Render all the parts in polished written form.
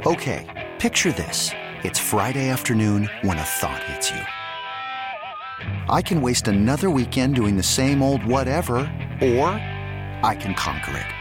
Okay, picture this. It's Friday afternoon when a thought hits you. I can waste another weekend doing the same old whatever, or I can conquer it.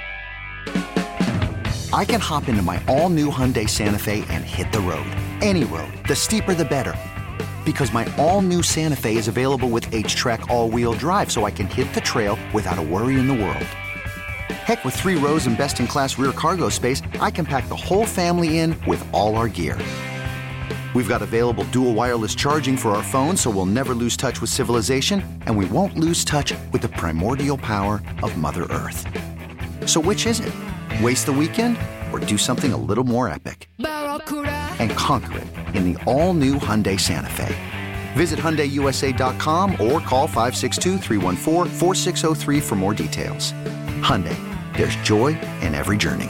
I can hop into my all-new Hyundai Santa Fe and hit the road. Any road. The steeper, the better. Because my all-new Santa Fe is available with H-Track all-wheel drive, so I can hit the trail without a worry in the world. Heck, with 3 rows and best-in-class rear cargo space, I can pack the whole family in with all our gear. We've got available dual wireless charging for our phones, so we'll never lose touch with civilization, and we won't lose touch with the primordial power of Mother Earth. So which is it? Waste the weekend or do something a little more epic? And conquer it in the all-new Hyundai Santa Fe. Visit HyundaiUSA.com or call 562-314-4603 for more details. Hyundai, there's joy in every journey.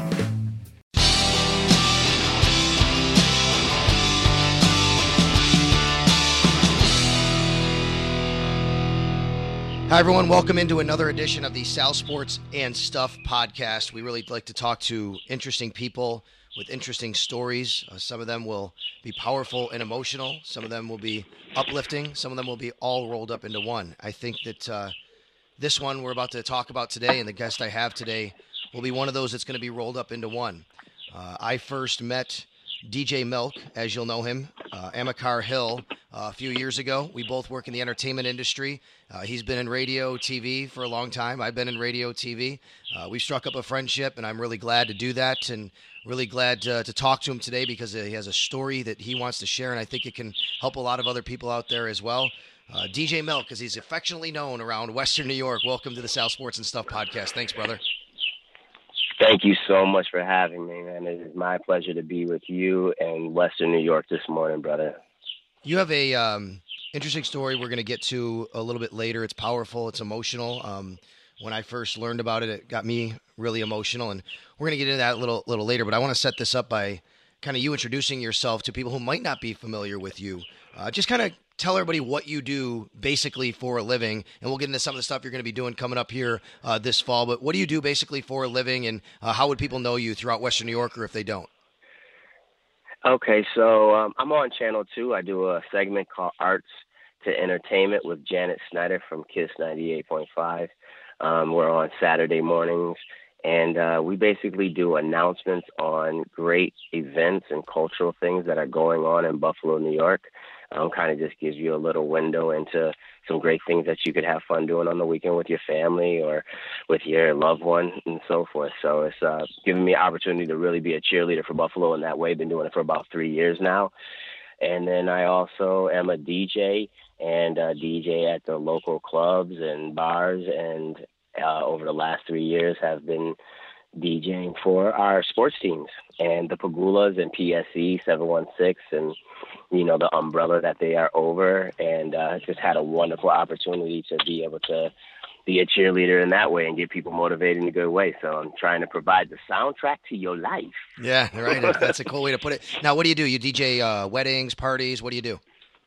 Hi, everyone. Welcome into another edition of the Sal Sports and Stuff podcast. We really like to talk to interesting people with interesting stories. Some of them will be powerful and emotional. Some of them will be uplifting. Some of them will be all rolled up into one. I think that this one we're about to talk about today and the guest I have today will be one of those that's going to be rolled up into one. I first met DJ Milk, as you'll know him, Amilcar Hill, a few years ago. We both work in the entertainment industry. He's been in radio, TV for a long time. I've been in radio, TV. We struck up a friendship, and I'm really glad to do that and really glad to talk to him today because he has a story that he wants to share, and I think it can help a lot of other people out there as well. DJ Milk, as he's affectionately known around Western New York. Welcome to the Sal Sports and Stuff podcast. Thanks, brother. Thank you so much for having me, man. It is my pleasure to be with you in Western New York this morning, brother. You have a interesting story we're going to get to a little bit later. It's powerful. It's emotional. When I first learned about it, it got me really emotional, and we're going to get into that a little later. But I want to set this up by kind of you introducing yourself to people who might not be familiar with you. Just kind of tell everybody what you do basically for a living, and we'll get into some of the stuff you're going to be doing coming up here this fall. But what do you do basically for a living, and how would people know you throughout Western New York, or if they don't? Okay, so I'm on Channel 2. I do a segment called Arts to Entertainment with Janet Snyder from KISS 98.5. We're on Saturday mornings, and we basically do announcements on great events and cultural things that are going on in Buffalo, New York. Kind of just gives you a little window into some great things that you could have fun doing on the weekend with your family or with your loved one and so forth. So it's given me an opportunity to really be a cheerleader for Buffalo in that way. Been doing it for about 3 years now. And then I also am a DJ and a DJ at the local clubs and bars. And over the last 3 years have been DJing for our sports teams and the Pagulas and PSE 716 and, you know, the umbrella that they are over. And just had a wonderful opportunity to be able to be a cheerleader in that way and get people motivated in a good way. So I'm trying to provide the soundtrack to your life. Yeah, right. That's a cool way to put it. Now, what do? You DJ weddings, parties? What do you do?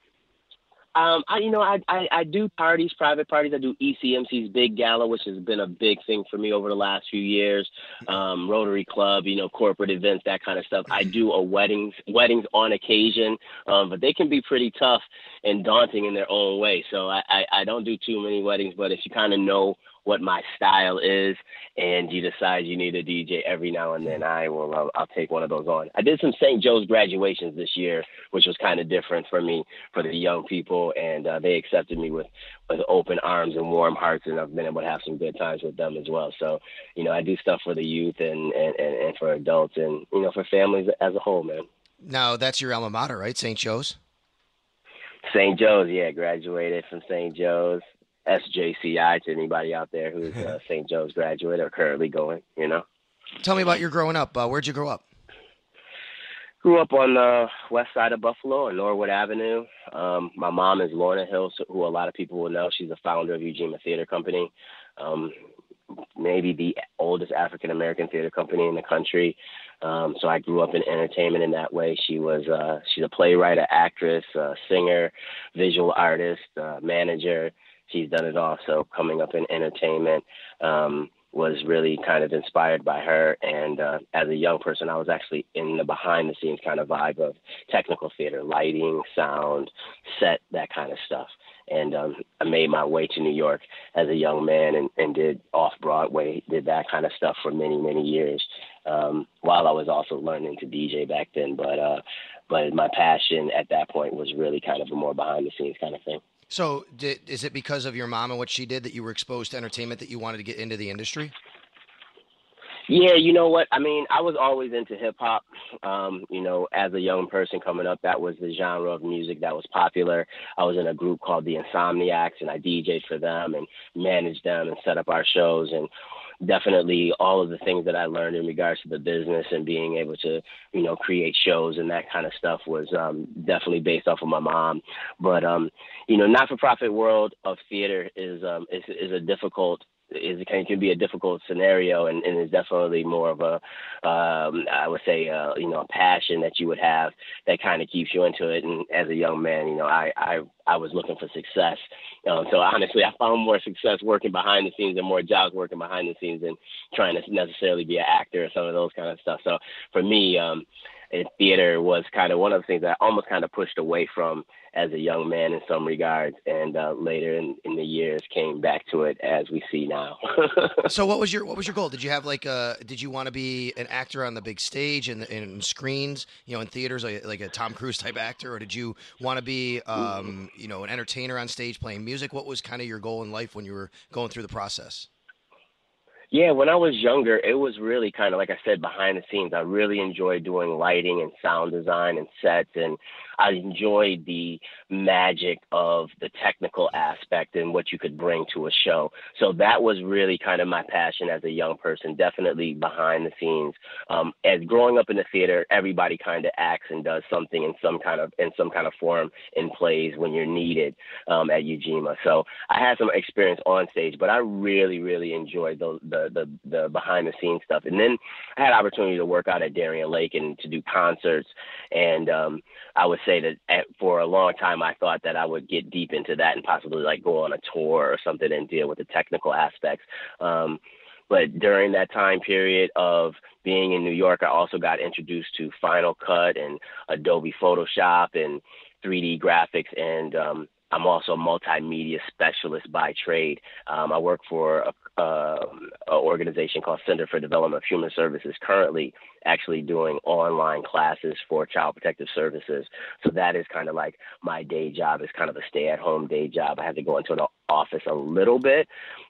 I do parties, private parties. I do ECMC's Big Gala, which has been a big thing for me over the last few years. Rotary Club, corporate events, that kind of stuff. I do weddings on occasion, but they can be pretty tough and daunting in their own way. So I don't do too many weddings, but if you kind of know what my style is and you decide you need a DJ every now and then, I'll take one of those on. I did some St. Joe's graduations this year, which was kind of different for me, for the young people, and they accepted me with open arms and warm hearts, and I've been able to have some good times with them as well. So, I do stuff for the youth and for adults and, for families as a whole, man. Now, that's your alma mater, right? St. Joe's? St. Joe's, yeah, graduated from St. Joe's. SJCI to anybody out there who's a St. Joe's graduate or currently going, Tell me about your growing up. Where'd you grow up? Grew up on the west side of Buffalo on Norwood Avenue. My mom is Lorna Hill, who a lot of people will know. She's the founder of Ujima Theater Company, maybe the oldest African-American theater company in the country. So I grew up in entertainment in that way. She's a playwright, an actress, a singer, visual artist, manager. She's done it all. So coming up in entertainment, was really kind of inspired by her. And as a young person, I was actually in the behind the scenes kind of vibe of technical theater, lighting, sound, set, that kind of stuff. And I made my way to New York as a young man and did off-Broadway, did that kind of stuff for many, many years, while I was also learning to DJ back then. But my passion at that point was really kind of a more behind-the-scenes kind of thing. So is it because of your mom and what she did that you were exposed to entertainment that you wanted to get into the industry? Yeah, you know what? I mean, I was always into hip hop. As a young person coming up, that was the genre of music that was popular. I was in a group called the Insomniacs, and I DJ'd for them and managed them and set up our shows. And definitely all of the things that I learned in regards to the business and being able to, create shows and that kind of stuff was definitely based off of my mom. But, not-for-profit world of theater is a difficult it can be a difficult scenario, and is definitely more of a, I would say, a passion that you would have that kind of keeps you into it. And as a young man, I was looking for success. So honestly, I found more success working behind the scenes and more jobs working behind the scenes than trying to necessarily be an actor or some of those kind of stuff. So for me, theater was kind of one of the things that I almost kind of pushed away from as a young man in some regards, and later in the years came back to it as we see now. So what was your goal? Did you have did you want to be an actor on the big stage and in screens, in theaters, like a Tom Cruise type actor, or did you want to be an entertainer on stage playing music? What was kind of your goal in life when you were going through the process? Yeah, when I was younger, it was really kind of, like I said, behind the scenes. I really enjoyed doing lighting and sound design and sets, and I enjoyed the magic of the technical aspect and what you could bring to a show. So that was really kind of my passion as a young person, definitely behind the scenes. As growing up in the theater, everybody kind of acts and does something in some kind of form in plays when you're needed at Ujima. So I had some experience on stage, but I really, really enjoyed the behind the scenes stuff. And then I had opportunity to work out at Darien Lake and to do concerts. And I would say that for a long time, I thought that I would get deep into that and possibly go on a tour or something and deal with the technical aspects. But during that time period of being in New York, I also got introduced to Final Cut and Adobe Photoshop and 3D graphics, and I'm also a multimedia specialist by trade. I work for an organization called Center for Development of Human Services, currently actually doing online classes for Child Protective Services. So that is kind of like my day job. Is kind of a stay-at-home day job. I have to go into an office a little bit.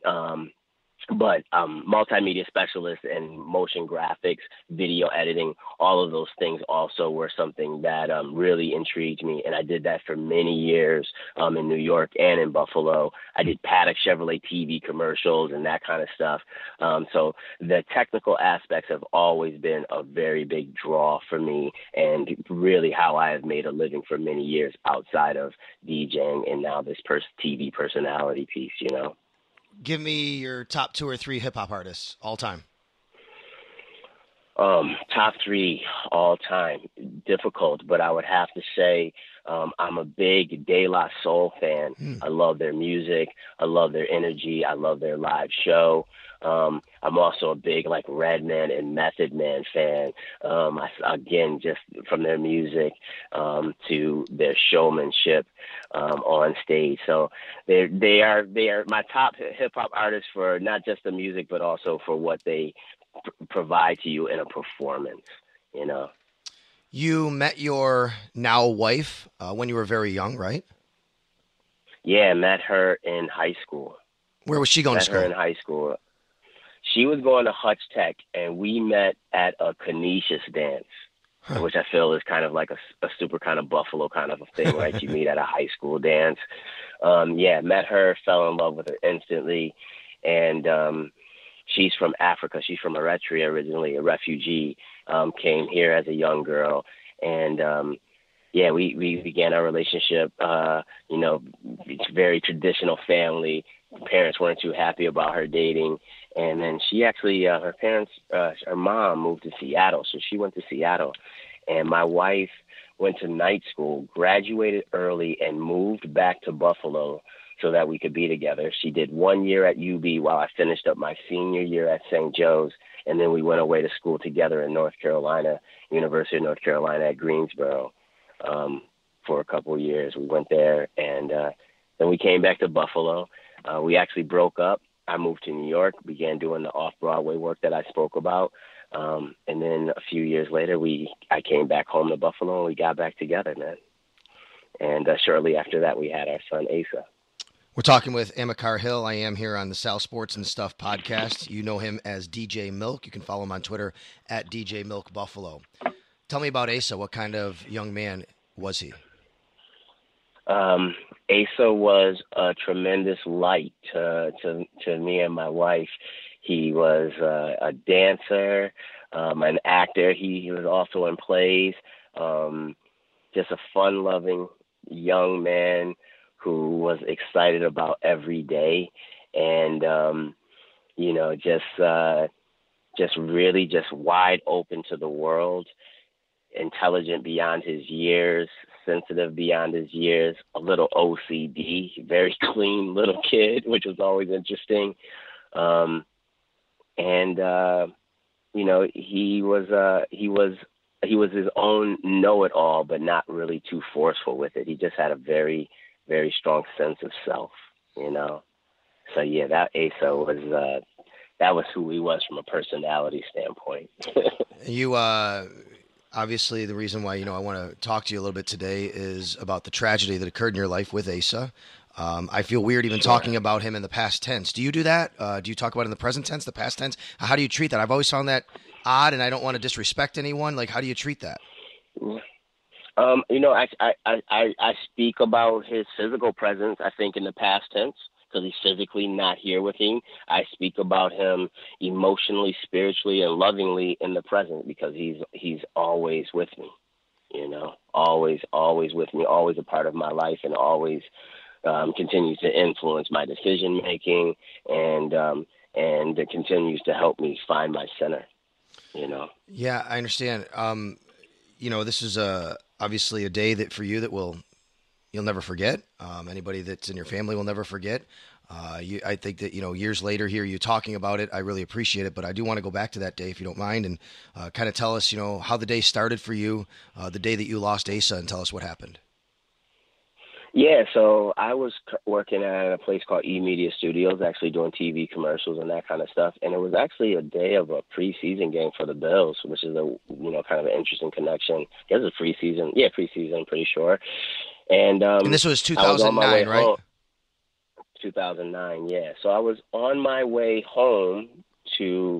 But multimedia specialist and motion graphics, video editing, all of those things also were something that really intrigued me. And I did that for many years in New York and in Buffalo. I did Paddock Chevrolet TV commercials and that kind of stuff. So the technical aspects have always been a very big draw for me, and really how I have made a living for many years outside of DJing and now this TV personality piece, Give me your top 2 or 3 hip hop artists all time. Top 3 all time. Difficult, but I would have to say I'm a big De La Soul fan. I love their music. I love their energy. I love their live show. I'm also a big Redman and Method Man fan. Again, just from their music to their showmanship on stage. So they are my top hip hop artists for not just the music, but also for what they provide to you in a performance. You met your now wife when you were very young, right? Yeah, met her in high school. Where was she going to school? Met her in high school. She was going to Hutch Tech, and we met at a Canisius dance, which I feel is kind of like a super kind of Buffalo kind of a thing, right? You meet at a high school dance. Met her, fell in love with her instantly, and she's from Africa. She's from Eritrea originally, a refugee, came here as a young girl, and we began our relationship. It's very traditional family. Parents weren't too happy about her dating, and then she actually, her mom moved to Seattle, so she went to Seattle, and my wife went to night school, graduated early, and moved back to Buffalo so that we could be together. She did 1 year at UB while I finished up my senior year at St. Joe's, and then we went away to school together in North Carolina, University of North Carolina at Greensboro, for a couple of years. We went there, and then we came back to Buffalo. We actually broke up. I moved to New York, began doing the off-Broadway work that I spoke about, and then a few years later, I came back home to Buffalo, and we got back together, man. And shortly after that, we had our son, Asa. We're talking with Amilcar Hill. I am here on the Sal Sports and Stuff podcast. You know him as DJ Milk. You can follow him on Twitter at DJ Milk Buffalo. Tell me about Asa. What kind of young man was he? Asa was a tremendous light to me and my wife. He was a dancer, an actor. He was also in plays. Just a fun-loving young man who was excited about every day, and just really just wide open to the world, intelligent beyond his years, sensitive beyond his years, a little OCD, very clean little kid, which was always interesting. He was his own know-it-all, but not really too forceful with it. He just had a very, very strong sense of self, So yeah, that Asa was that was who he was from a personality standpoint. You obviously the reason why I want to talk to you a little bit today is about the tragedy that occurred in your life with Asa. I feel weird even talking about him in the past tense. Do you do that? Do you talk about it in the present tense, the past tense? How do you treat that? I've always found that odd, and I don't want to disrespect anyone. Like, how do you treat that? I speak about his physical presence, I think, in the past tense, because he's physically not here with me. I speak about him emotionally, spiritually, and lovingly in the present, because he's always with me, always with me, always a part of my life, and always continues to influence my decision making, and it continues to help me find my center. Yeah, I understand. This is obviously a day that for you that you'll never forget. Anybody that's in your family will never forget. I think that, years later here, you talking about it, I really appreciate it. But I do want to go back to that day, if you don't mind, and kind of tell us, how the day started for you, the day that you lost Asa, and tell us what happened. Yeah, so I was working at a place called E-Media Studios, actually doing TV commercials and that kind of stuff. And it was actually a day of a preseason game for the Bills, which is kind of an interesting connection. It was a preseason. Yeah, preseason, I'm pretty sure. And this was 2009, right? Home. 2009, yeah. So I was on my way home to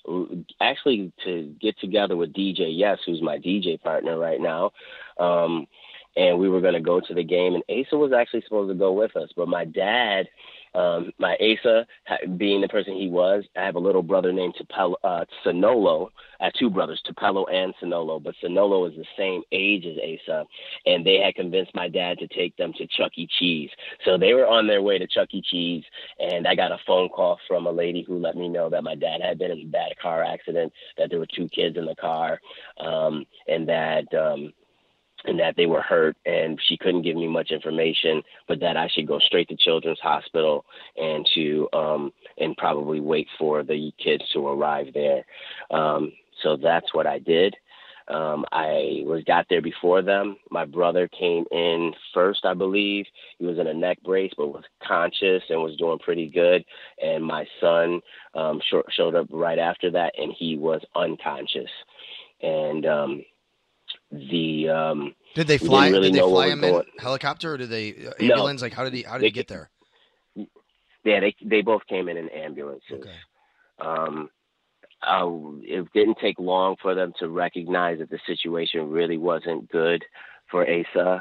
get together with DJ Yes, who's my DJ partner right now. And we were going to go to the game, and Asa was actually supposed to go with us. But my dad, my Asa, being the person he was, I have a little brother named Sonolo. I have two brothers, Tupelo and Sonolo, but Sonolo is the same age as Asa, and they had convinced my dad to take them to Chuck E. Cheese. So they were on their way to Chuck E. Cheese, and I got a phone call from a lady who let me know that my dad had been in a bad car accident, that there were two kids in the car, and that they were hurt, and she couldn't give me much information, but that I should go straight to Children's Hospital and and probably wait for the kids to arrive there. So that's what I did. I got there before them. My brother came in first, I believe. He was in a neck brace, but was conscious and was doing pretty good. And my son showed up right after that, and he was unconscious. And did they fly? Did they fly him in helicopter, or did they ambulance? No. Like, how did he get there? Yeah, they both came in ambulances. Okay. It didn't take long for them to recognize that the situation really wasn't good for Asa,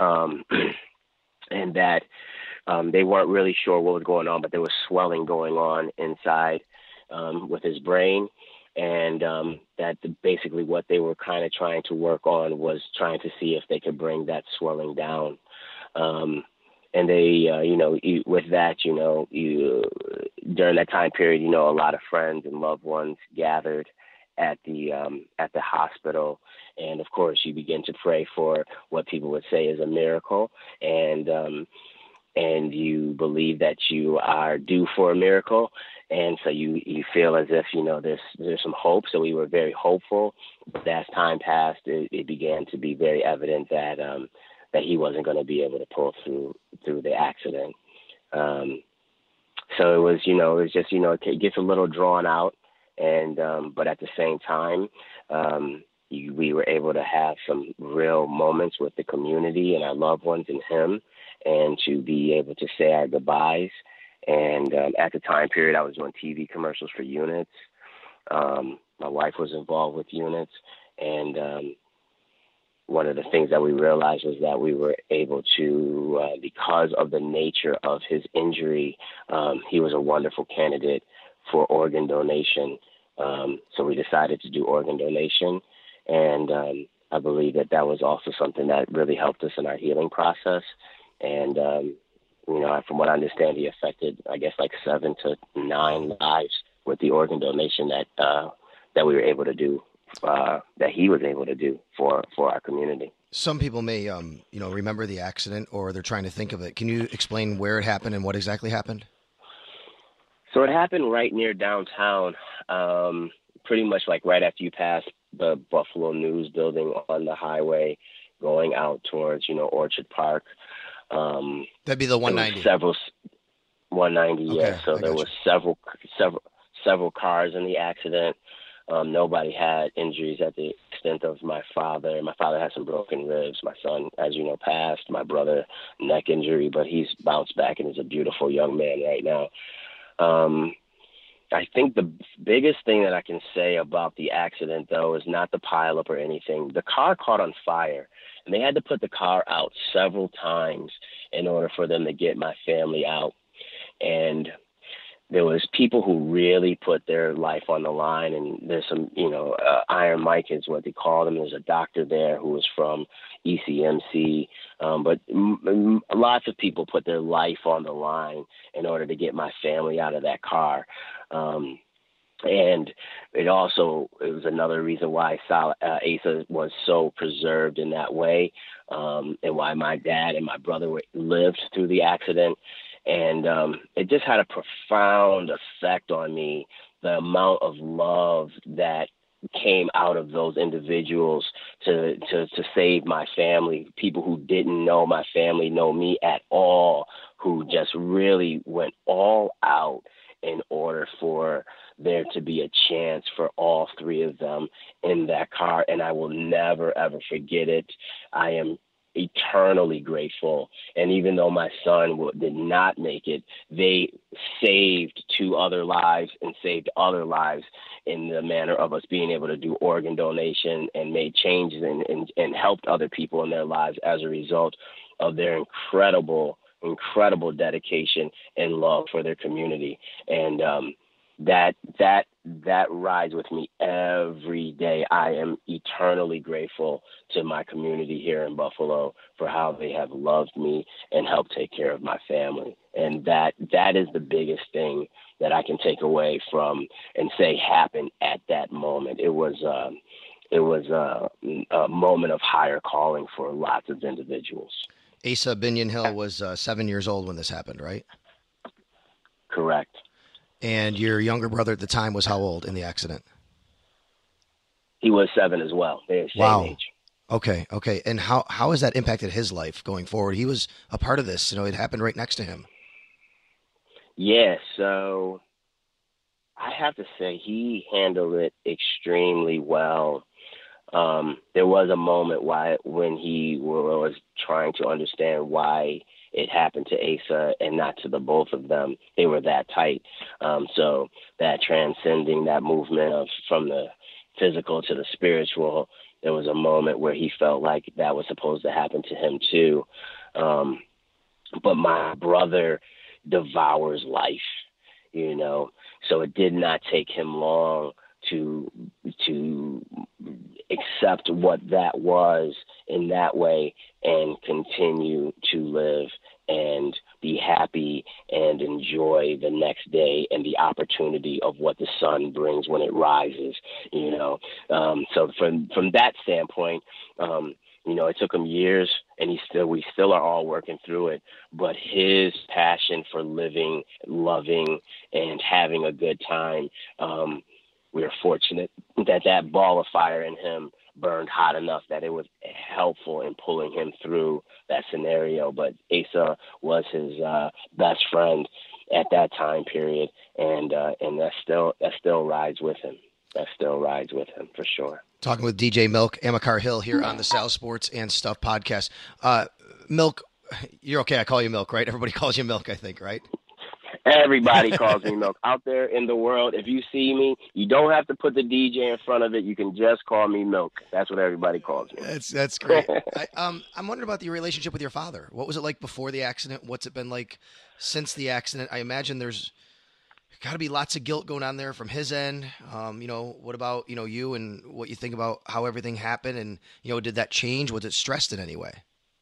and that they weren't really sure what was going on, but there was swelling going on inside with his brain. And that basically what they were kind of trying to work on was trying to see if they could bring that swelling down. And they, with that, during that time period, a lot of friends and loved ones gathered at the hospital. And of course, you begin to pray for what people would say is a miracle. And and you believe that you are due for a miracle. And so you feel as if, there's some hope. So we were very hopeful. But as time passed, it began to be very evident that that he wasn't going to be able to pull through the accident. So it was, it gets a little drawn out. And but at the same time, we were able to have some real moments with the community and our loved ones and him, and to be able to say our goodbyes. And at the time period, I was doing TV commercials for Units. My wife was involved with Units. And one of the things that we realized was that we were able to, because of the nature of his injury, he was a wonderful candidate for organ donation. So we decided to do organ donation. And I believe that was also something that really helped us in our healing process. And, from what I understand, he affected, I guess, like 7 to 9 lives with the organ donation that we were able to do, that he was able to do for our community. Some people may, remember the accident, or they're trying to think of it. Can you explain where it happened and what exactly happened? So it happened right near downtown, pretty much like right after you pass the Buffalo News building on the highway going out towards, Orchard Park. That'd be the 190. 190, okay, yeah. So there was several cars in the accident. Nobody had injuries at the extent of my father. My father had some broken ribs. My son, as you know, passed. My brother, neck injury, but he's bounced back and is a beautiful young man right now. I think the biggest thing that I can say about the accident, though, is not the pileup or anything. The car caught on fire, and they had to put the car out several times in order for them to get my family out. And there was people who really put their life on the line, and there's some, Iron Mike is what they call him. There's a doctor there who was from ECMC, but lots of people put their life on the line in order to get my family out of that car. And it was another reason why Asa was so preserved in that way, and why my dad and my brother lived through the accident. And it just had a profound effect on me, the amount of love that came out of those individuals to save my family, people who didn't know my family, know me at all, who just really went all out in order for there to be a chance for all three of them in that car. And I will never, ever forget it. I am eternally grateful. And even though my son did not make it, they saved 2 other lives and saved other lives in the manner of us being able to do organ donation and made changes and helped other people in their lives as a result of their incredible dedication and love for their community. And that rides with me every day. I am eternally grateful to my community here in Buffalo for how they have loved me and helped take care of my family. And that is the biggest thing that I can take away from and say happened at that moment. It was a moment of higher calling for lots of individuals. Asa Binion Hill was 7 years old when this happened, right? Correct. And your younger brother at the time was how old in the accident? He was 7 as well. They're the same age. Okay. And how has that impacted his life going forward? He was a part of this. It happened right next to him. Yeah, so I have to say he handled it extremely well. There was a moment when he was trying to understand why it happened to Asa and not to the both of them. They were that tight. So that transcending that movement from the physical to the spiritual, there was a moment where he felt like that was supposed to happen to him too. But my brother devours life, so it did not take him long to accept what that was in that way and continue to live and be happy and enjoy the next day and the opportunity of what the sun brings when it rises, So from that standpoint, It took him years, and we still are all working through it. But his passion for living, loving, and having a good time, we are fortunate that ball of fire in him burned hot enough that it was helpful in pulling him through that scenario. But Asa was his best friend at that time period, and that still rides with him. That still rides with him for sure. Talking with DJ Milk, Amilcar Hill here on the Sal Sports and Stuff podcast. Milk, you're okay. I call you Milk, right? Everybody calls you Milk, I think, right? Everybody calls me Milk. Out there in the world, if you see me, you don't have to put the DJ in front of it. You can just call me Milk. That's what everybody calls me. That's great. I'm wondering about your relationship with your father. What was it like before the accident? What's it been like since the accident? I imagine there's got to be lots of guilt going on there from his end. What about, you and what you think about how everything happened? And, did that change? Was it stressed in any way?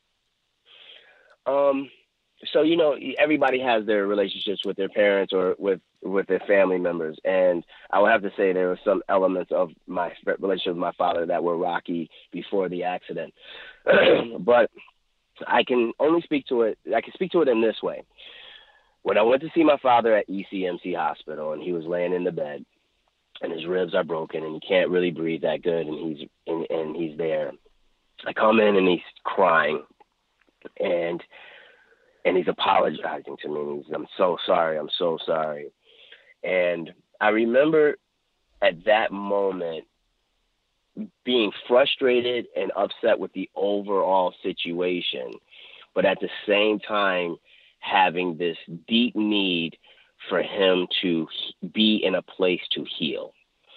So, everybody has their relationships with their parents or with their family members. And I would have to say there were some elements of my relationship with my father that were rocky before the accident. But I can speak to it in this way. When I went to see my father at ECMC Hospital, and he was laying in the bed, and his ribs are broken, and he can't really breathe that good, and he's there. I come in, and he's crying, and he's apologizing to me. And I'm so sorry. I'm so sorry. And I remember at that moment being frustrated and upset with the overall situation, but at the same time having this deep need for him to be in a place to heal.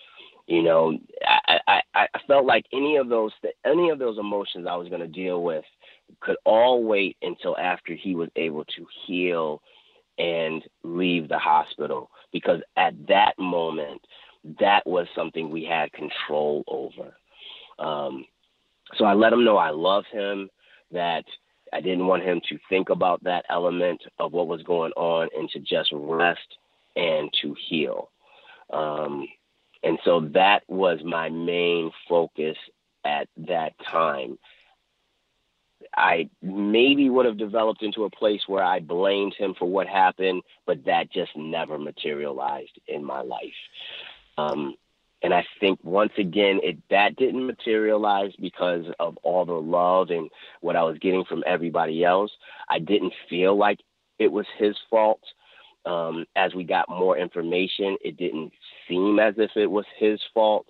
I felt like any of those emotions I was going to deal with could all wait until after he was able to heal and leave the hospital, because at that moment, that was something we had control over. So I let him know I love him, that I didn't want him to think about that element of what was going on, and to just rest and to heal. And so that was my main focus at that time. I maybe would have developed into a place where I blamed him for what happened, but that just never materialized in my life. And I think once again, that didn't materialize because of all the love and what I was getting from everybody else. I didn't feel like it was his fault. As we got more information, it didn't seem as if it was his fault.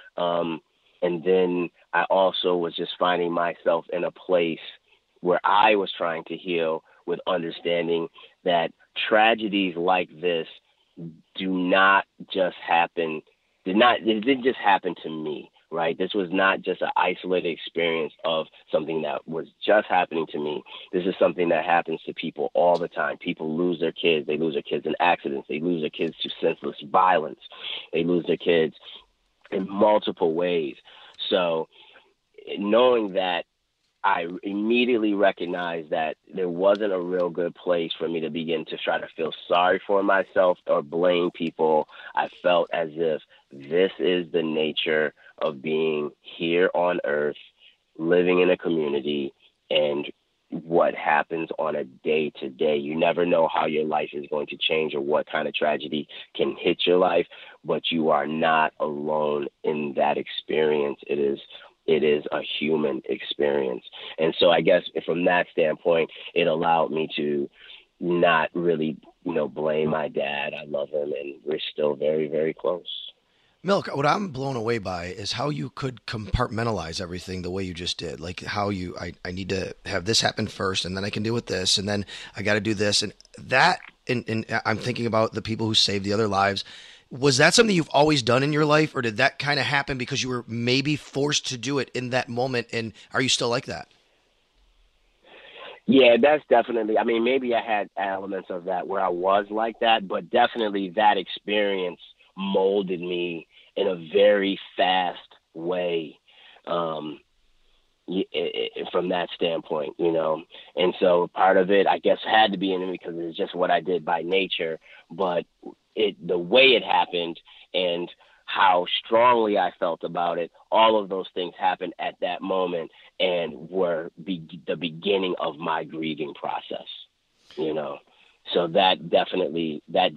And then I also was just finding myself in a place where I was trying to heal with understanding that tragedies like this do not just happen. It didn't just happen to me, right? This was not just an isolated experience of something that was just happening to me. This is something that happens to people all the time. People lose their kids. They lose their kids in accidents. They lose their kids to senseless violence. They lose their kids in multiple ways. So knowing that, I immediately recognized that there wasn't a real good place for me to begin to try to feel sorry for myself or blame people. I felt as if this is the nature of being here on earth, living in a community, and what happens on a day to day. You never know how your life is going to change or what kind of tragedy can hit your life, but you are not alone in that experience. It is a human experience. And so I guess from that standpoint, it allowed me to not really, blame my dad. I love him, and we're still very, very close. Milk, what I'm blown away by is how you could compartmentalize everything the way you just did. Like how I need to have this happen first, and then I can deal with this, and then I got to do this. And that, and I'm thinking about the people who saved the other lives. Was that something you've always done in your life, or did that kind of happen because you were maybe forced to do it in that moment? And are you still like that? Yeah, that's definitely, maybe I had elements of that where I was like that, but definitely that experience molded me in a very fast way. From that standpoint, and so part of it, I guess, had to be in me because it's just what I did by nature, but the way it happened and how strongly I felt about it, all of those things happened at that moment and were the beginning of my grieving process, you know. So that definitely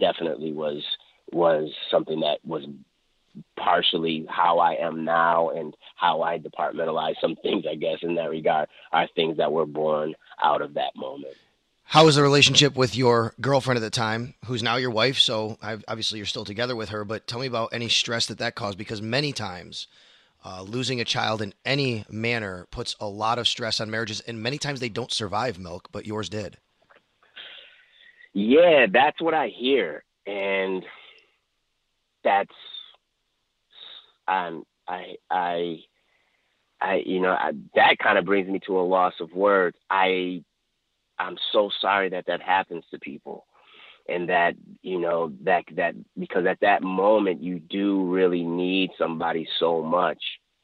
was something that was partially how I am now, and how I departmentalize some things, I guess, in that regard, are things that were born out of that moment. How was the relationship with your girlfriend at the time, who's now your wife? So obviously you're still together with her, but tell me about any stress that caused, because many times losing a child in any manner puts a lot of stress on marriages, and many times they don't survive, Milk, but yours did. Yeah, that's what I hear. And that's, that kind of brings me to a loss of words. I'm so sorry that happens to people, and that, that because at that moment you do really need somebody so much.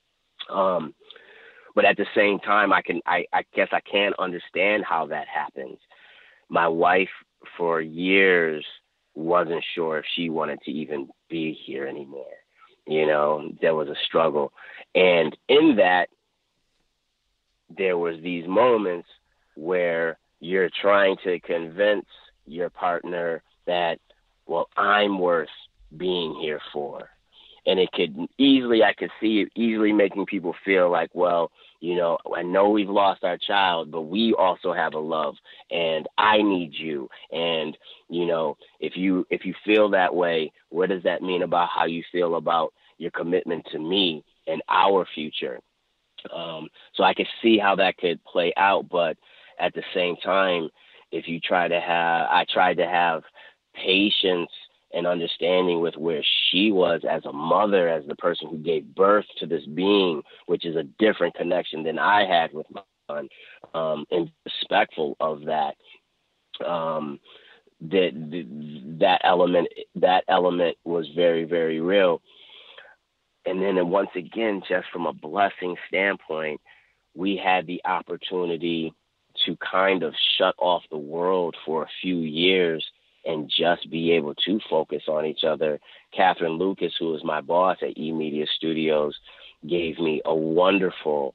But at the same time, I guess I can't understand how that happens. My wife for years wasn't sure if she wanted to even be here anymore. There was a struggle. And in that, there was these moments where you're trying to convince your partner that, well, I'm worth being here for. And I could see it easily making people feel like, well, I know we've lost our child, but we also have a love, and I need you. And, if you feel that way, what does that mean about how you feel about your commitment to me and our future? So I could see how that could play out, but at the same time, I tried to have patience and understanding with where she was as a mother, as the person who gave birth to this being, which is a different connection than I had with my son, and respectful of that. That element was very, very real. And then once again, just from a blessing standpoint, we had the opportunity to kind of shut off the world for a few years and just be able to focus on each other. Catherine Lucas, who was my boss at eMedia Studios, gave me a wonderful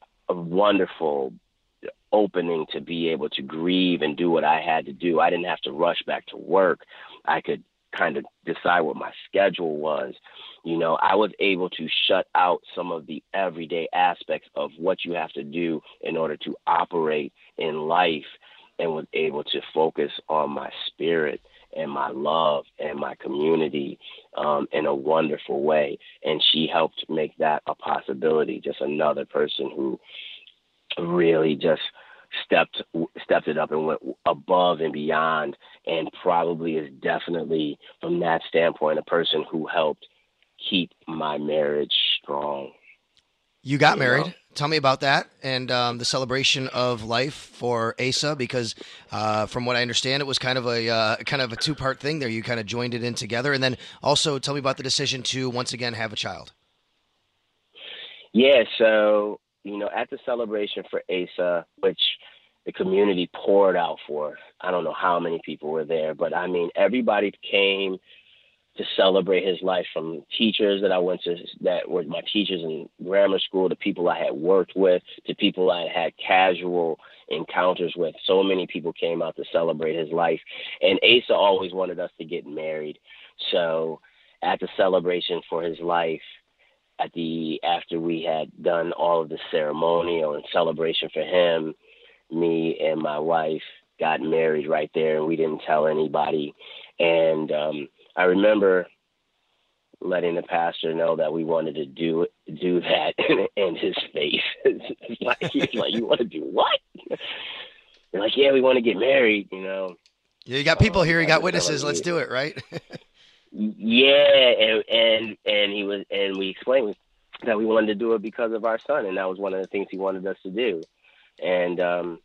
opening to be able to grieve and do what I had to do. I didn't have to rush back to work. I could kind of decide what my schedule was. I was able to shut out some of the everyday aspects of what you have to do in order to operate in life, and was able to focus on my spirit and my love and my community in a wonderful way. And she helped make that a possibility. Just another person who really just stepped it up and went above and beyond, and probably is definitely, from that standpoint, a person who helped keep my marriage strong. You got married. Tell me about that and the celebration of life for Asa, because from what I understand, it was kind of a two-part thing there. You kind of joined it in together, and then also tell me about the decision to once again have a child. Yeah, so at the celebration for Asa, which the community poured out for, I don't know how many people were there, but I mean, everybody came to celebrate his life, from teachers that I went to, that were my teachers in grammar school, to people I had worked with, to people I had casual encounters with. So many people came out to celebrate his life. And Asa always wanted us to get married. So at the celebration for his life, after we had done all of the ceremonial and celebration for him, me and my wife got married right there, and we didn't tell anybody. And I remember letting the pastor know that we wanted to do that, and his face, he's like, "You want to do what?" They're like, "Yeah, we want to get married." Yeah, you got people here, you got witnesses. Let's do it, right? Yeah, and we explained that we wanted to do it because of our son, and that was one of the things he wanted us to do, and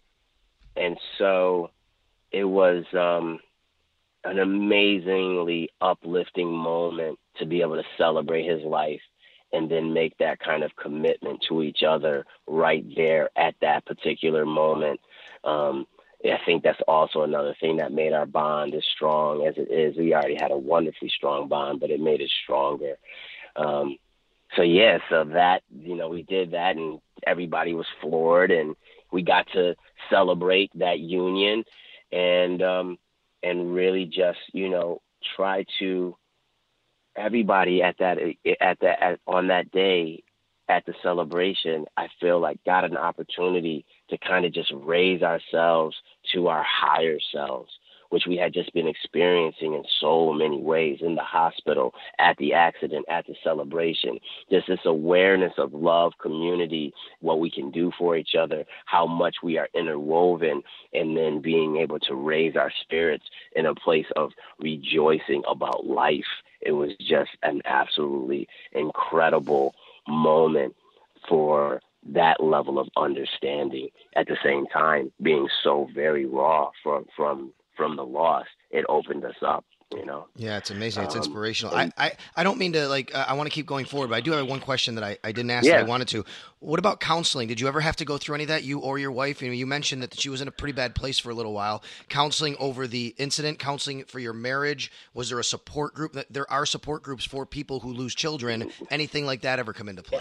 so it was an amazingly uplifting moment to be able to celebrate his life and then make that kind of commitment to each other right there at that particular moment. I think that's also another thing that made our bond as strong as it is. We already had a wonderfully strong bond, but it made it stronger. So that, we did that, and everybody was floored, and we got to celebrate that union, and really just, try to, everybody on that day at the celebration, I feel like got an opportunity to kind of just raise ourselves to our higher selves, which we had just been experiencing in so many ways, in the hospital, at the accident, at the celebration. Just this awareness of love, community, what we can do for each other, how much we are interwoven, and then being able to raise our spirits in a place of rejoicing about life. It was just an absolutely incredible moment for that level of understanding. At the same time, being so very raw from the loss, it opened us up, Yeah, it's amazing. It's inspirational. I don't mean to, I want to keep going forward, but I do have one question that I didn't ask that I wanted to. What about counseling? Did you ever have to go through any of that, you or your wife? You mentioned that she was in a pretty bad place for a little while. Counseling over the incident, counseling for your marriage. Was there a support group? There are support groups for people who lose children. Anything like that ever come into play?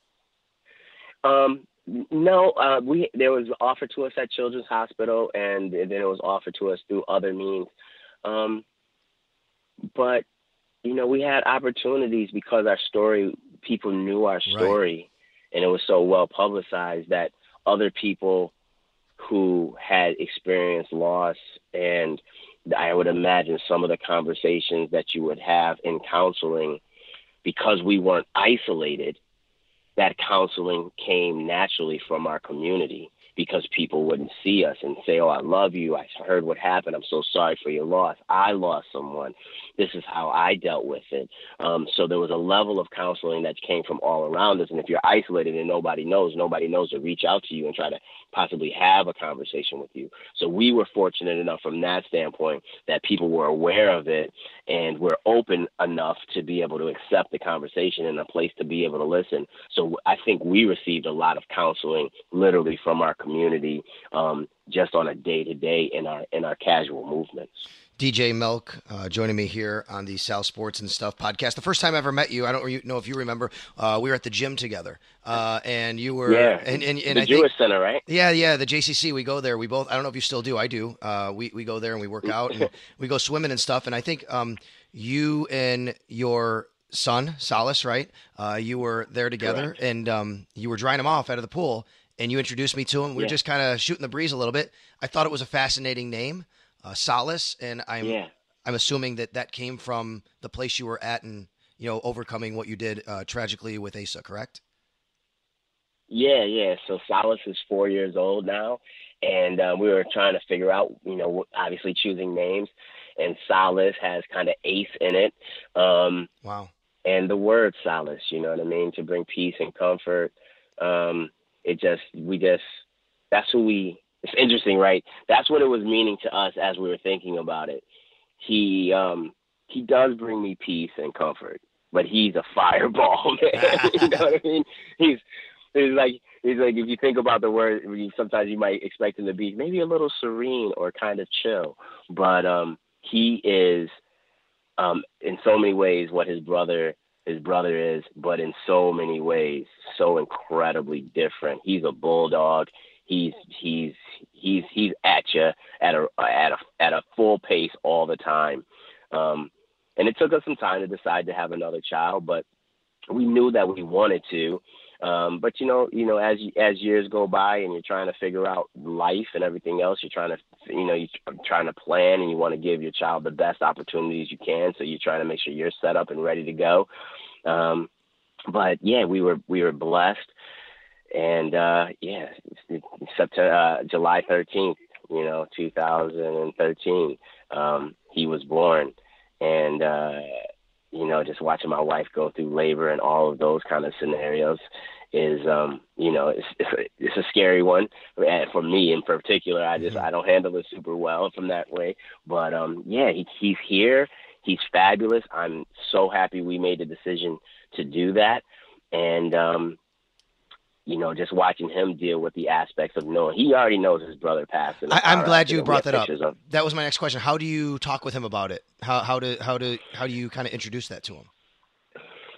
No, there was offered to us at Children's Hospital, and then it was offered to us through other means. But, we had opportunities because our story, people knew our story, right, and it was so well publicized that other people who had experienced loss, and I would imagine some of the conversations that you would have in counseling, because we weren't isolated, that counseling came naturally from our community, because people wouldn't see us and say, "Oh, I love you. I heard what happened. I'm so sorry for your loss. I lost someone. This is how I dealt with it." So there was a level of counseling that came from all around us. And if you're isolated and nobody knows to reach out to you and try to possibly have a conversation with you. So we were fortunate enough from that standpoint that people were aware of it and were open enough to be able to accept the conversation and a place to be able to listen. So I think we received a lot of counseling literally from our community, just on a day-to-day in our casual movements. DJ Melk joining me here on the Sal Sports and Stuff podcast. The first time I ever met you, I don't know if you remember, we were at the gym together, and you were and the Jewish Center, right? Yeah, the JCC. We go there. We both. I don't know if you still do. I do. We go there and we work out and we go swimming and stuff. And I think you and your son Salas, right? You were there together. Correct. And you were drying him off out of the pool, and you introduced me to him. We were just kind of shooting the breeze a little bit. I thought it was a fascinating name. Salas, and I'm assuming that came from the place you were at and, overcoming what you did tragically with Asa, correct? Yeah. So Salas is 4 years old now, and we were trying to figure out, obviously choosing names, and Salas has kind of Ace in it. Wow. And the word solace, you know what I mean, to bring peace and comfort. That's who we. It's interesting, right? That's what it was meaning to us as we were thinking about it. He does bring me peace and comfort, but he's a fireball, man. You know what I mean? He's like if you think about the word, sometimes you might expect him to be maybe a little serene or kind of chill, but he is in so many ways what his brother is, but in so many ways so incredibly different. He's a bulldog. He's at you at a full pace all the time, and it took us some time to decide to have another child, but we knew that we wanted to. But as years go by and you're trying to figure out life and everything else, you're trying to plan, and you want to give your child the best opportunities you can. So you're trying to make sure you're set up and ready to go. But yeah, we were blessed. And July 13th, 2013, he was born. And, just watching my wife go through labor and all of those kind of scenarios is, it's a scary one. For me in particular, I don't handle it super well from that way. But, he's here. He's fabulous. I'm so happy we made the decision to do that. And, just watching him deal with the aspects of knowing he already knows his brother passed. I'm glad you brought that up. That was my next question. How do you talk with him about it? How do you kind of introduce that to him?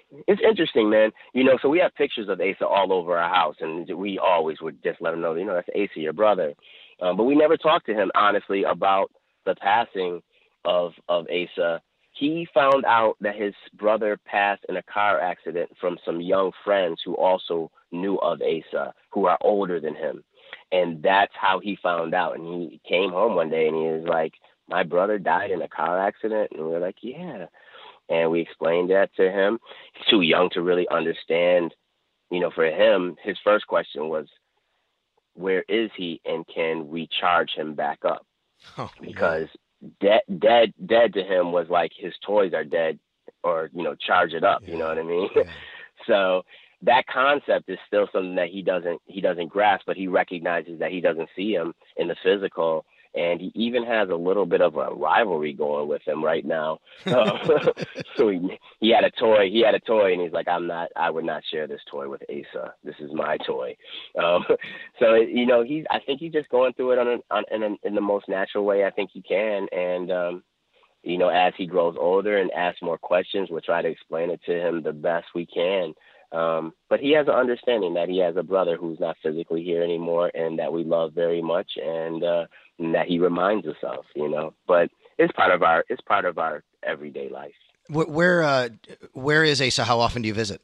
It's interesting, man. So we have pictures of Asa all over our house, and we always would just let him know, that's Asa, your brother. But we never talked to him, honestly, about the passing of Asa. He found out that his brother passed in a car accident from some young friends who also knew of Asa, who are older than him. And that's how he found out. And he came home one day and he was like, my brother died in a car accident. And we were like, yeah. And we explained that to him. He's too young to really understand. For him, his first question was, where is he and can we charge him back up? Oh, because dead to him was like his toys are dead, or charge it up. Yeah. You know what I mean? Yeah. So that concept is still something that he doesn't grasp, but he recognizes that he doesn't see him in the physical, and he even has a little bit of a rivalry going with him right now. So he had a toy, and he's like, I would not share this toy with Asa. This is my toy. So I think he's just going through it in the most natural way I think he can, and as he grows older and asks more questions, we'll try to explain it to him the best we can. But he has an understanding that he has a brother who's not physically here anymore, and that we love very much, and that he reminds us of, But it's part of our everyday life. Where is Asa? How often do you visit?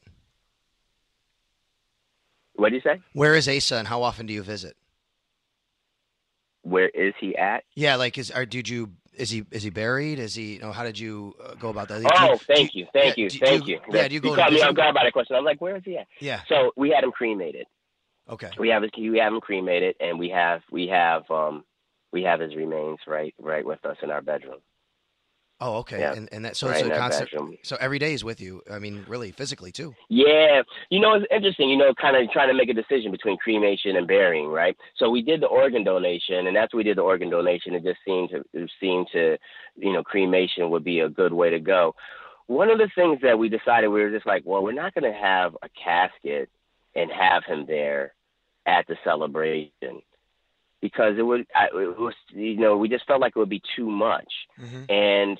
What do you say? Where is Asa, and how often do you visit? Where is he at? Yeah, like is he buried? Is he? How did you go about that? Thank you. Yeah, do you go? You caught me off guard by that question. I was like, where is he at? Yeah. So we had him cremated. Okay. We have him cremated, and we have his remains right with us in our bedroom. Oh, okay. Yeah. And that so right it's a in our concept. bedroom. So every day is with you. I mean, really, physically too. Yeah. It's interesting, kind of trying to make a decision between cremation and burying, right? So we did the organ donation, and after we did the organ donation, it just seemed to cremation would be a good way to go. One of the things that we decided, we were just like, well, we're not going to have a casket and have him there at the celebration, because it was we just felt like it would be too much. Mm-hmm. And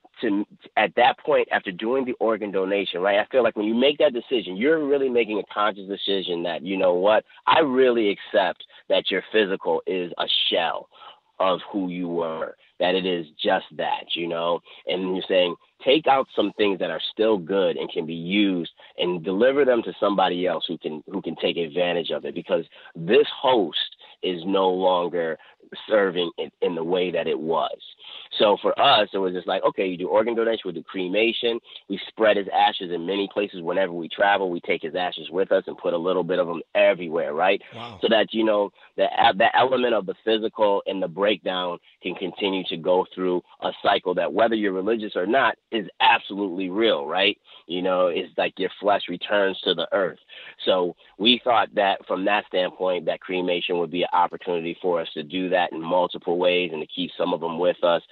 at that point, after doing the organ donation, right, I feel like when you make that decision, you're really making a conscious decision that, what, I really accept that your physical is a shell of who you were, that it is just that, and you're saying, take out some things that are still good and can be used and deliver them to somebody else who can take advantage of it, because this host is no longer serving in the way that it was. So for us, it was just like, okay, you do organ donation, we do cremation. We spread his ashes in many places. Whenever we travel, we take his ashes with us and put a little bit of them everywhere, right? Wow. So that, the element of the physical and the breakdown can continue to go through a cycle that, whether you're religious or not, is absolutely real, right? It's like your flesh returns to the earth. So we thought that from that standpoint, that cremation would be an opportunity for us to do that in multiple ways and to keep some of them with us.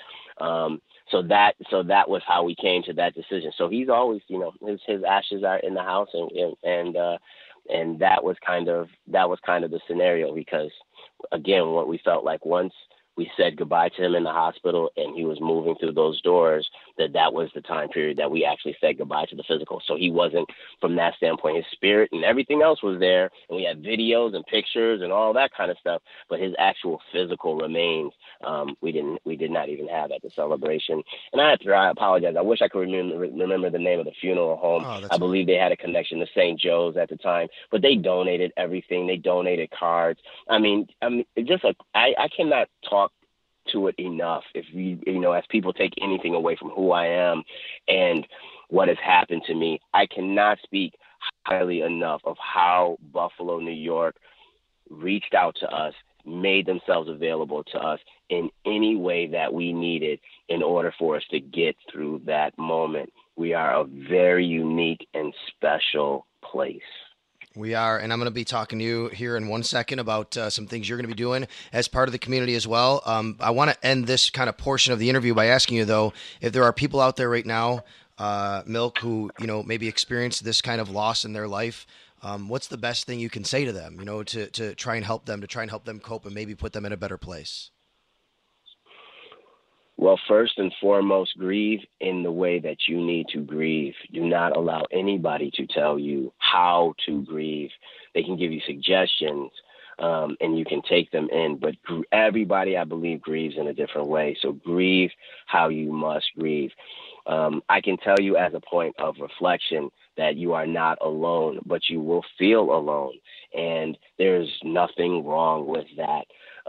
So that was how we came to that decision. So he's always, his ashes are in the house, and that was kind of the scenario, because again, what we felt like, once we said goodbye to him in the hospital and he was moving through those doors, that was the time period that we actually said goodbye to the physical. So he wasn't, from that standpoint, his spirit and everything else was there, and we had videos and pictures and all that kind of stuff, but his actual physical remains, we did not even have at the celebration. And I apologize. I wish I could remember the name of the funeral home. I believe they had a connection to St. Joe's at the time, but they donated everything. They donated cards. I mean, just like, I cannot talk to it enough. If as people take anything away from who I am and what has happened to me, I cannot speak highly enough of how Buffalo, New York reached out to us, made themselves available to us in any way that we needed in order for us to get through that moment. We are a very unique and special place. We are, and I'm going to be talking to you here in 1 second about some things you're going to be doing as part of the community as well. I want to end this kind of portion of the interview by asking you, though, if there are people out there right now, Milk, who maybe experienced this kind of loss in their life. What's the best thing you can say to them, to try and help them, cope and maybe put them in a better place? Well, first and foremost, grieve in the way that you need to grieve. Do not allow anybody to tell you how to grieve. They can give you suggestions, and you can take them in. But everybody, I believe, grieves in a different way. So grieve how you must grieve. I can tell you as a point of reflection that you are not alone, but you will feel alone. And there's nothing wrong with that.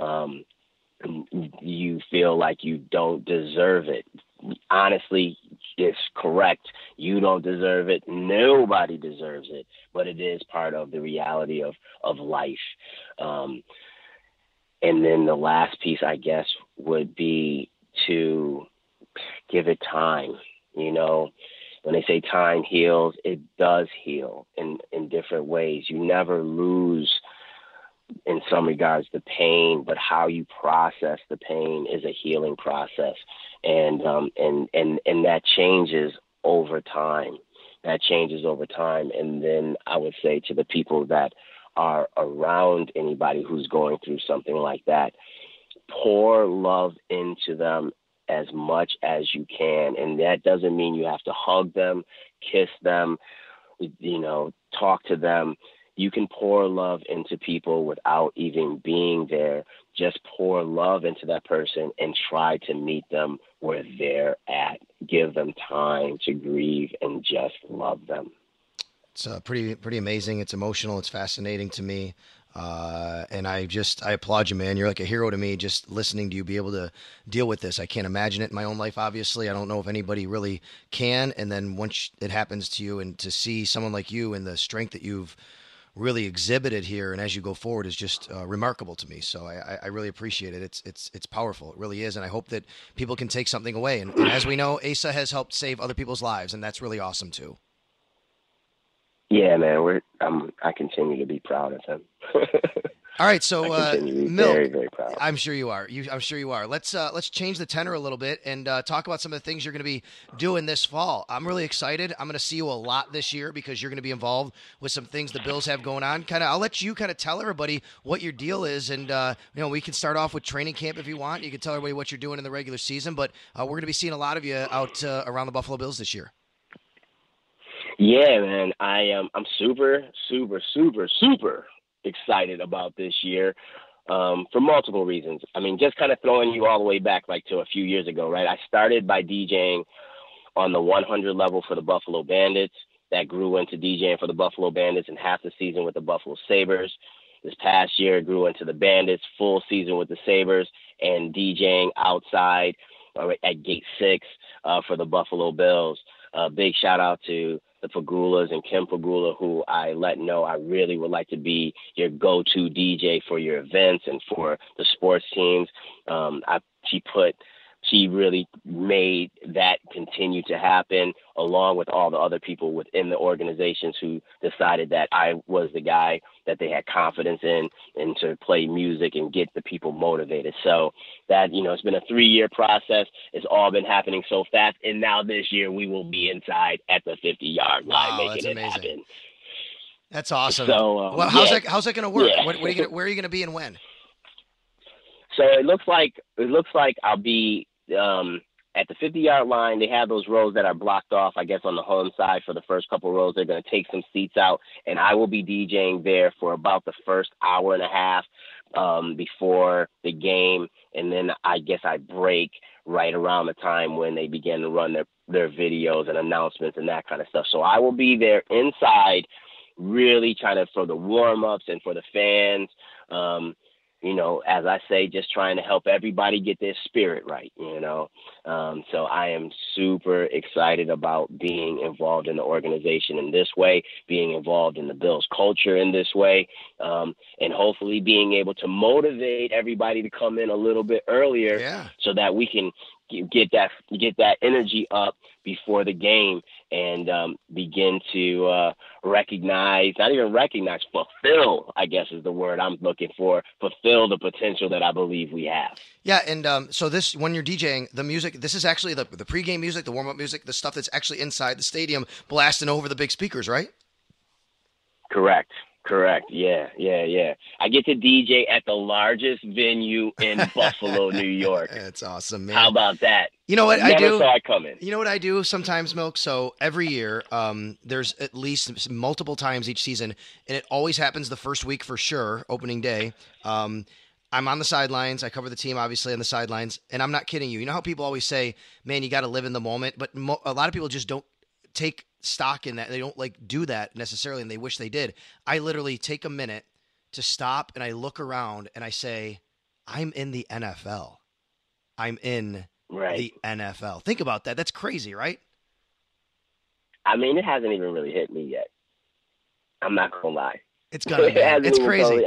You feel like you don't deserve it. Honestly, it's correct. You don't deserve it. Nobody deserves it, but it is part of the reality of life. And then the last piece, I guess, would be to give it time. You know, when they say time heals, it does heal in different ways. You never lose, in some regards, the pain, but how you process the pain is a healing process. And that changes over time. That changes over time. And then I would say to the people that are around anybody who's going through something like that, pour love into them as much as you can. And that doesn't mean you have to hug them, kiss them, talk to them. You can pour love into people without even being there. Just pour love into that person and try to meet them where they're at. Give them time to grieve and just love them. It's pretty amazing. It's emotional. It's fascinating to me. And I applaud you, man. You're like a hero to me, just listening to you be able to deal with this. I can't imagine it in my own life, obviously. I don't know if anybody really can. And then once it happens to you, and to see someone like you and the strength that you've really exhibited here and as you go forward is just remarkable to me. So I really appreciate it. It's powerful. It really is. And I hope that people can take something away. And as we know, Asa has helped save other people's lives, and that's really awesome too. Yeah, man, I continue to be proud of him. All right, so Milk, very, very proud. I'm sure you are. I'm sure you are. Let's change the tenor a little bit and talk about some of the things you're going to be doing this fall. I'm really excited. I'm going to see you a lot this year because you're going to be involved with some things the Bills have going on. I'll let you tell everybody what your deal is, and we can start off with training camp if you want. You can tell everybody what you're doing in the regular season, but we're going to be seeing a lot of you out around the Buffalo Bills this year. Yeah, man, I'm super, super, super, super excited about this year for multiple reasons. I mean, just kind of throwing you all the way back to a few years ago, right? I started by DJing on the 100 level for the Buffalo Bandits. That grew into DJing for the Buffalo Bandits in half the season with the Buffalo Sabres. This past year, it grew into the Bandits, full season with the Sabres, and DJing outside at Gate 6 for the Buffalo Bills. Big shout out to the Pagulas and Kim Pagula, who I let know I really would like to be your go-to DJ for your events and for the sports teams. She really made that continue to happen, along with all the other people within the organizations who decided that I was the guy that they had confidence in and to play music and get the people motivated. So that, it's been a 3-year process. It's all been happening so fast. And now this year we will be inside at the 50-yard line making it happen. That's awesome. So, how's that going to work? Yeah. Where are you going to be and when? So it looks like I'll be at the 50-yard line. They have those rows that are blocked off, I guess, on the home side for the first couple rows. They're going to take some seats out, and I will be DJing there for about the first hour and a half before the game. And then I guess I break right around the time when they begin to run their videos and announcements and that kind of stuff. So I will be there inside, really trying to, for the warm-ups and for the fans, as I say, just trying to help everybody get their spirit right, So I am super excited about being involved in the organization in this way, being involved in the Bills culture in this way, and hopefully being able to motivate everybody to come in a little bit earlier so that we can get that energy up before the game and begin to fulfill, I guess is the word I'm looking for, fulfill the potential that I believe we have. Yeah, and so this, when you're DJing, the music, this is actually the pregame music, the warm-up music, the stuff that's actually inside the stadium blasting over the big speakers, right? Correct. Correct. Yeah. I get to DJ at the largest venue in Buffalo, New York. That's awesome, man. How about that? You know what I Never do? saw it coming. You know what I do sometimes, Milk? So every year, there's at least multiple times each season, and it always happens the first week for sure, opening day. I'm on the sidelines. I cover the team, obviously, on the sidelines, and I'm not kidding you. You know how people always say, man, you got to live in the moment, but a lot of people just don't take stock in that. They don't do that necessarily, and they wish they did. I literally take a minute to stop, and I look around, and I say, I'm in the NFL. I'm in the NFL. Think about that. That's crazy, right? I mean, it hasn't even really hit me yet. I'm not going to lie. It's gonna, man. It's crazy.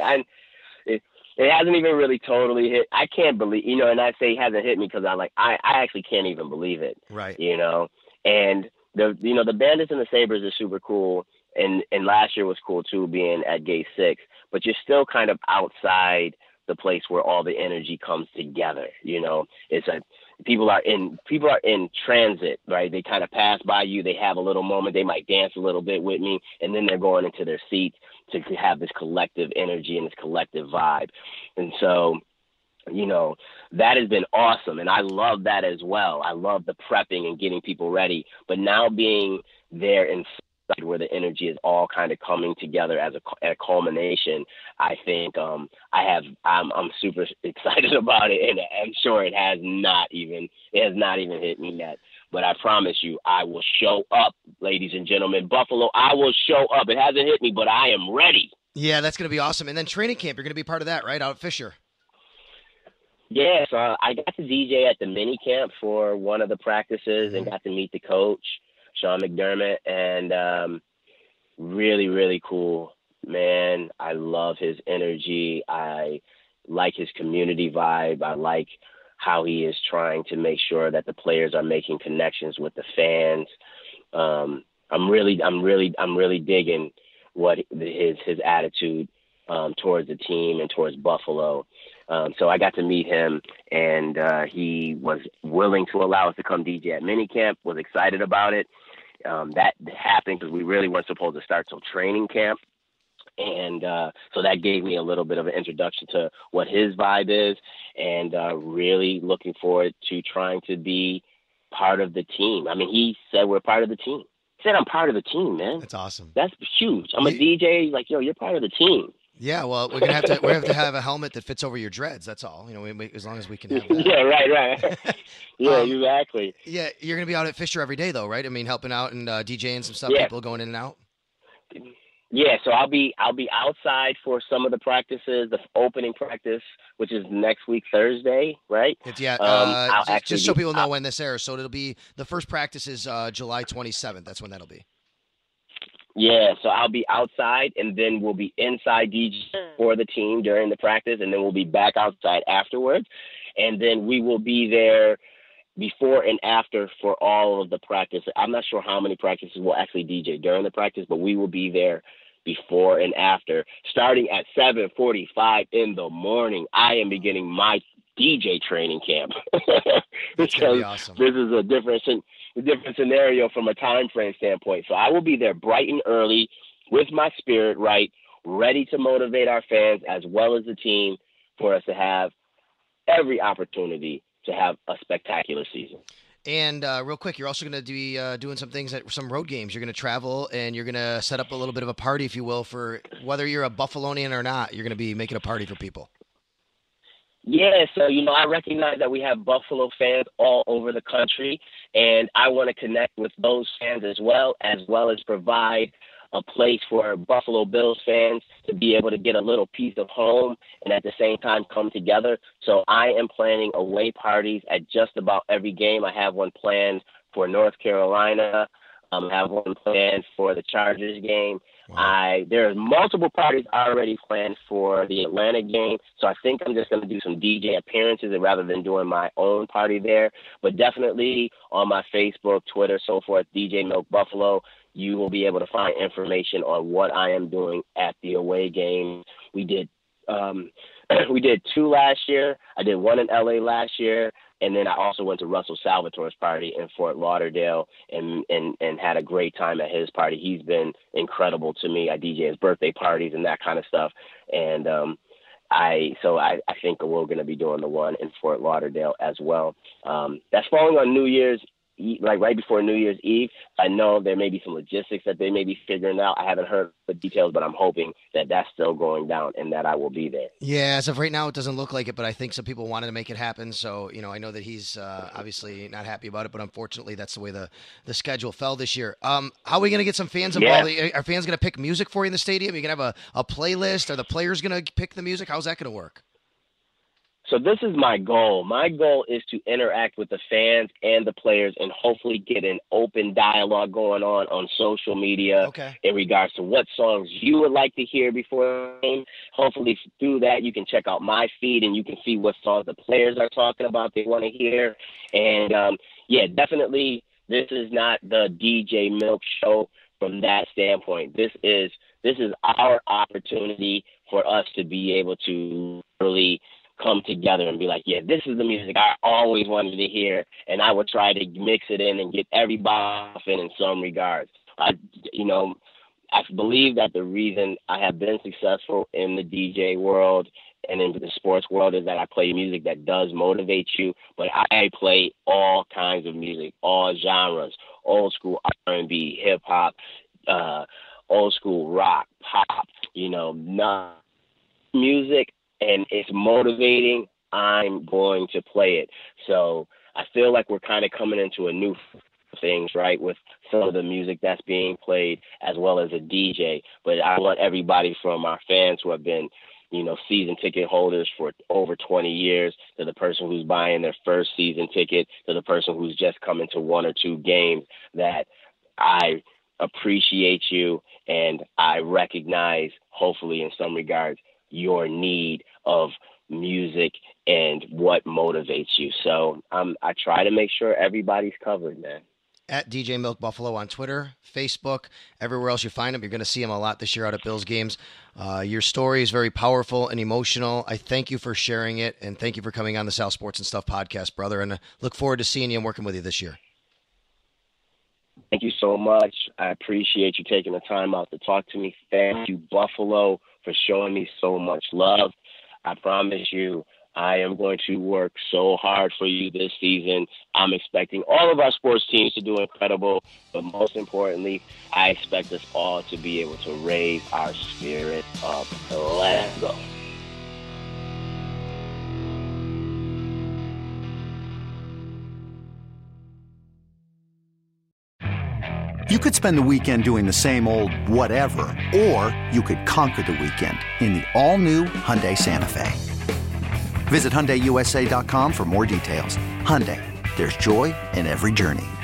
It hasn't even really totally hit. I can't believe, and I say it hasn't hit me because I actually can't even believe it. Right. And the Bandits and the Sabres are super cool. And last year was cool too, being at Gate 6, but you're still kind of outside the place where all the energy comes together. It's people are in transit, right? They kind of pass by you. They have a little moment. They might dance a little bit with me, and then they're going into their seats to have this collective energy and this collective vibe. And so, that has been awesome. And I love that as well. I love the prepping and getting people ready, but now being there inside where the energy is all kind of coming together as a culmination, I think I'm super excited about it, and I'm sure it has not even hit me yet. But I promise you, I will show up, ladies and gentlemen. Buffalo, I will show up. It hasn't hit me, but I am ready. Yeah, that's going to be awesome. And then training camp, you're going to be part of that, right, out at Fisher? Yeah, so I got to DJ at the mini camp for one of the practices and got to meet the coach, Sean McDermott, and really, really cool, man. I love his energy. I like his community vibe. I like how he is trying to make sure that the players are making connections with the fans. I'm really digging what his attitude towards the team and towards Buffalo. So I got to meet him, and he was willing to allow us to come DJ at minicamp, was excited about it. That happened because we really weren't supposed to start till training camp. And so that gave me a little bit of an introduction to what his vibe is, and really looking forward to trying to be part of the team. I mean, he said we're part of the team. He said I'm part of the team, man. That's awesome. That's huge. I'm a DJ. He's like, yo, you're part of the team. Yeah, well, we have to have a helmet that fits over your dreads. That's all. As long as we can have that. Yeah, right. Yeah, exactly. Yeah, you're gonna be out at Fisher every day, though, right? I mean, helping out and DJing some stuff. Yeah. People going in and out. Yeah, so I'll be outside for some of the practices. The opening practice, which is next week Thursday, right? Just so people know when this airs. So it'll be the first practice is July 27th. That's when that'll be. Yeah, so I'll be outside, and then we'll be inside DJ for the team during the practice, and then we'll be back outside afterwards. And then we will be there before and after for all of the practice. I'm not sure how many practices we'll actually DJ during the practice, but we will be there before and after. Starting at 7:45 in the morning, I am beginning my DJ training camp. Because awesome. This is a different scenario from a time frame standpoint. So I will be there bright and early with my spirit right, ready to motivate our fans as well as the team for us to have every opportunity to have a spectacular season. And real quick, you're also going to be doing some things at some road games. You're going to travel, and you're going to set up a little bit of a party, if you will, for whether you're a Buffalonian or not. You're going to be making a party for people. Yeah, so, I recognize that we have Buffalo fans all over the country, and I want to connect with those fans as well as provide a place for Buffalo Bills fans to be able to get a little piece of home and at the same time come together. So I am planning away parties at just about every game. I have one planned for North Carolina. I have one planned for the Chargers game. Wow. There are multiple parties already planned for the Atlanta game, so I think I'm just going to do some DJ appearances rather than doing my own party there. But definitely on my Facebook, Twitter, so forth, DJ Milk Buffalo, you will be able to find information on what I am doing at the away game. We did we did 2 last year. I did 1 in LA last year. And then I also went to Russell Salvatore's party in Fort Lauderdale and had a great time at his party. He's been incredible to me. I DJ his birthday parties and that kind of stuff. And I think we're going to be doing the one in Fort Lauderdale as well. That's falling on New Year's, like right before New Year's Eve. I know there may be some logistics that they may be figuring out. I haven't heard the details, but I'm hoping that that's still going down and that I will be there. Yeah, as of right now, it doesn't look like it, but I think some people wanted to make it happen. So, I know that he's obviously not happy about it, but unfortunately, that's the way the schedule fell this year. How are we going to get some fans involved? Yeah. Are fans going to pick music for you in the stadium? Are you going to have a playlist? Are the players going to pick the music? How's that going to work? So this is my goal. My goal is to interact with the fans and the players and hopefully get an open dialogue going on social media in regards to what songs you would like to hear before the game. Hopefully through that you can check out my feed and you can see what songs the players are talking about they want to hear. And, definitely this is not the DJ Milk show from that standpoint. This is our opportunity for us to be able to really come together and be like, yeah, this is the music I always wanted to hear, and I would try to mix it in and get everybody in some regards. I believe that the reason I have been successful in the DJ world and in the sports world is that I play music that does motivate you, but I play all kinds of music, all genres, old school R&B, hip hop, old school rock, pop, music. And it's motivating, I'm going to play it. So I feel like we're kind of coming into a new things, right, with some of the music that's being played as well as a DJ. But I want everybody from our fans who have been, season ticket holders for over 20 years to the person who's buying their first season ticket to the person who's just coming to 1 or 2 games, that I appreciate you and I recognize, hopefully in some regards, your need of music and what motivates you. So I try to make sure everybody's covered, man. At DJ Milk Buffalo on Twitter, Facebook, everywhere else you find him. You're going to see him a lot this year out at Bills games. Your story is very powerful and emotional. I thank you for sharing it, and thank you for coming on the Sal Sports and Stuff podcast, brother, and look forward to seeing you and working with you this year. Thank you so much. I appreciate you taking the time out to talk to me. Thank you, Buffalo, for showing me so much love. I promise you, I am going to work so hard for you this season. I'm expecting all of our sports teams to do incredible, but most importantly, I expect us all to be able to raise our spirit up. Let's go. You could spend the weekend doing the same old whatever, or you could conquer the weekend in the all-new Hyundai Santa Fe. Visit HyundaiUSA.com for more details. Hyundai, there's joy in every journey.